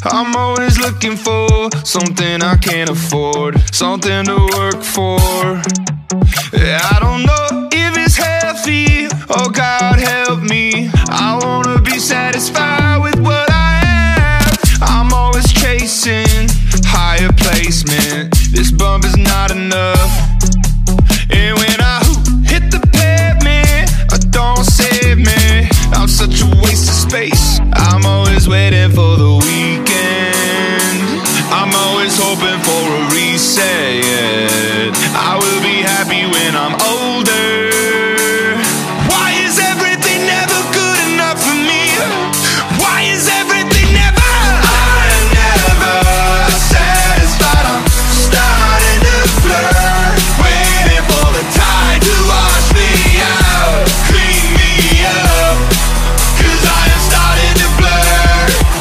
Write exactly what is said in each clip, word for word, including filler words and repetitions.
I'm always looking for something I can't afford, something to work for. Yeah, I don't know if it's healthy, oh God help me. I wanna be satisfied with what I have. I'm always chasing higher placement. This bump is not enough. And when I hit the pavement, I don't save me. I'm such a waste of space. I'm always waiting for the weekend. I'm always hoping for a reset. I will be happy when I'm older. Why is everything never good enough for me? Why is everything never? I am never satisfied. I'm starting to blur, waiting for the tide to wash me out, clean me up, 'cause I am starting to blur.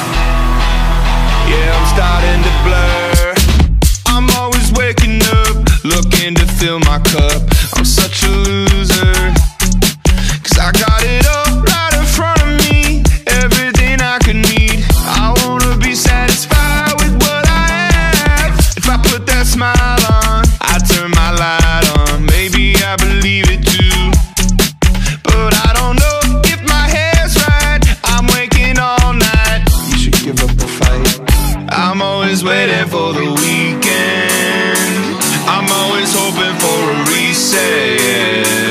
Yeah, I'm starting to blur. I'm always waking up, looking to fill my cup. I'm such a loser, 'cause I got it all right in front of me, everything I could need. I wanna be satisfied with what I have. If I put that smile on, I turn my light on, maybe I believe it too. But I don't know if my hair's right, I'm waking all night. You should give up the fight. I'm always waiting for the weekend. I'm always hoping for a reset.